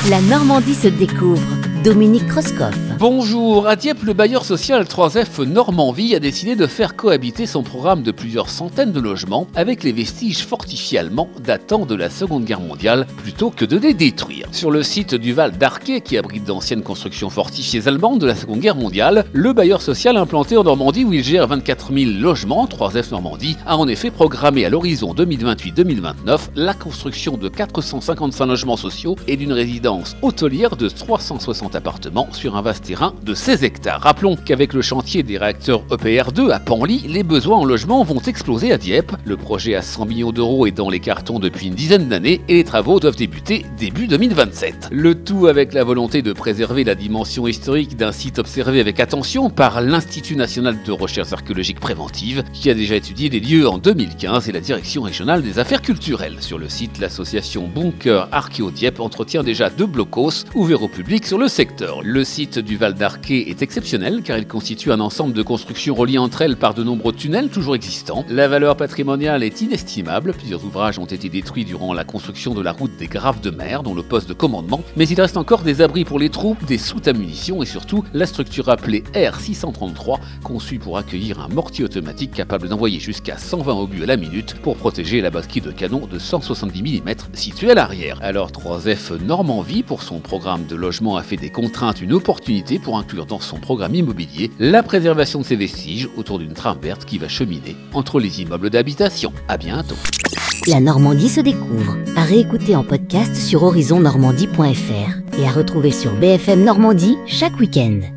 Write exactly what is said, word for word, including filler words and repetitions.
La Normandie se découvre. Dominique Kreuskopf. Bonjour, à Dieppe, le bailleur social trois F Normandie a décidé de faire cohabiter son programme de plusieurs centaines de logements avec les vestiges fortifiés allemands datant de la Seconde Guerre mondiale plutôt que de les détruire. Sur le site du Val d'Arquet, qui abrite d'anciennes constructions fortifiées allemandes de la Seconde Guerre mondiale, le bailleur social implanté en Normandie où il gère vingt-quatre mille logements, trois F Normandie, a en effet programmé à l'horizon deux mille vingt-huit deux mille vingt-neuf la construction de quatre cent cinquante-cinq logements sociaux et d'une résidence hôtelière de trois cent soixante appartements sur un vaste terrain de seize hectares. Rappelons qu'avec le chantier des réacteurs E P R deux à Penly, les besoins en logement vont exploser à Dieppe. Le projet à cent millions d'euros est dans les cartons depuis une dizaine d'années et les travaux doivent débuter début deux mille vingt-sept. Le tout avec la volonté de préserver la dimension historique d'un site observé avec attention par l'Institut national de recherche archéologique préventive qui a déjà étudié les lieux en deux mille quinze et la Direction régionale des affaires culturelles. Sur le site, l'association Bunker Archéo Dieppe entretient déjà deux blocos ouverts au public sur le secteur. Le site du Val d'Arquet est exceptionnel car il constitue un ensemble de constructions reliées entre elles par de nombreux tunnels toujours existants. La valeur patrimoniale est inestimable, plusieurs ouvrages ont été détruits durant la construction de la route des Graves de Mer, dont le poste de commandement, mais il reste encore des abris pour les troupes, des soutes à munitions et surtout la structure appelée R six cent trente-trois, conçue pour accueillir un mortier automatique capable d'envoyer jusqu'à cent vingt obus à la minute pour protéger la batterie de canon de cent soixante-dix millimètres située à l'arrière. Alors trois F Normandie, pour son programme de logement, a fait des contraintes une opportunité pour inclure dans son programme immobilier la préservation de ses vestiges autour d'une trame verte qui va cheminer entre les immeubles d'habitation. À bientôt. La Normandie se découvre. À réécouter en podcast sur horizon normandie point f r et à retrouver sur B F M Normandie chaque week-end.